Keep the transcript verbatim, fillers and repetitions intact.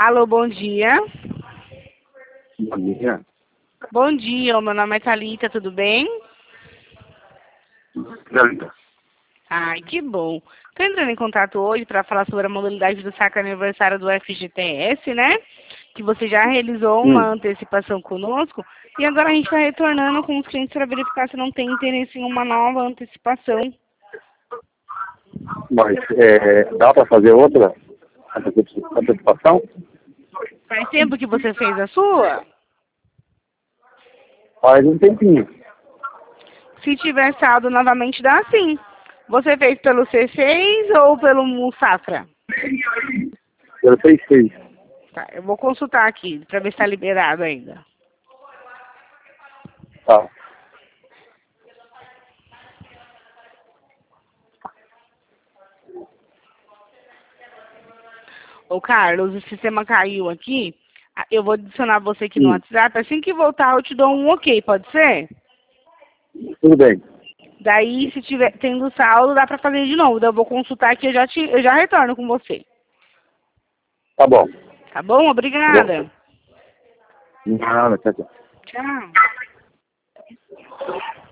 Alô, bom dia. Bom dia. Bom dia, o meu nome é Thalita, tudo bem? Thalita. Ai, que bom. Estou entrando em contato hoje para falar sobre a modalidade do saque aniversário do F G T S, né? Que você já realizou uma Hum. antecipação conosco e agora a gente está retornando com os clientes para verificar se não tem interesse em uma nova antecipação. Mas é, dá para fazer outra antecipação? Faz tempo que você fez a sua? Faz um tempinho. Se tiver saldo, novamente dá sim. Você fez pelo C seis ou pelo Safra? Eu sei seis. Tá, eu vou consultar aqui para ver se está liberado ainda. Tá. Ô, Carlos, o sistema caiu aqui. Ah, eu vou adicionar você aqui no Hum. WhatsApp. Assim que voltar, eu te dou um ok, pode ser? Tudo bem. Daí, se tiver tendo saldo, dá para fazer de novo. Daí eu vou consultar aqui e eu já, te, eu já retorno com você. Tá bom. Tá bom? Tá Obrigada. bom. Nada, tchau, tchau. Tchau.